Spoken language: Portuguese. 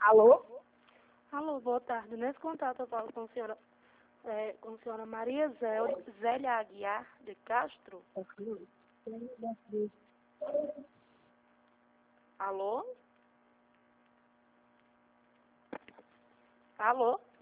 Alô? Alô, boa tarde. Nesse contato eu falo com a senhora Maria Zélia Aguiar de Castro. Alô? Alô?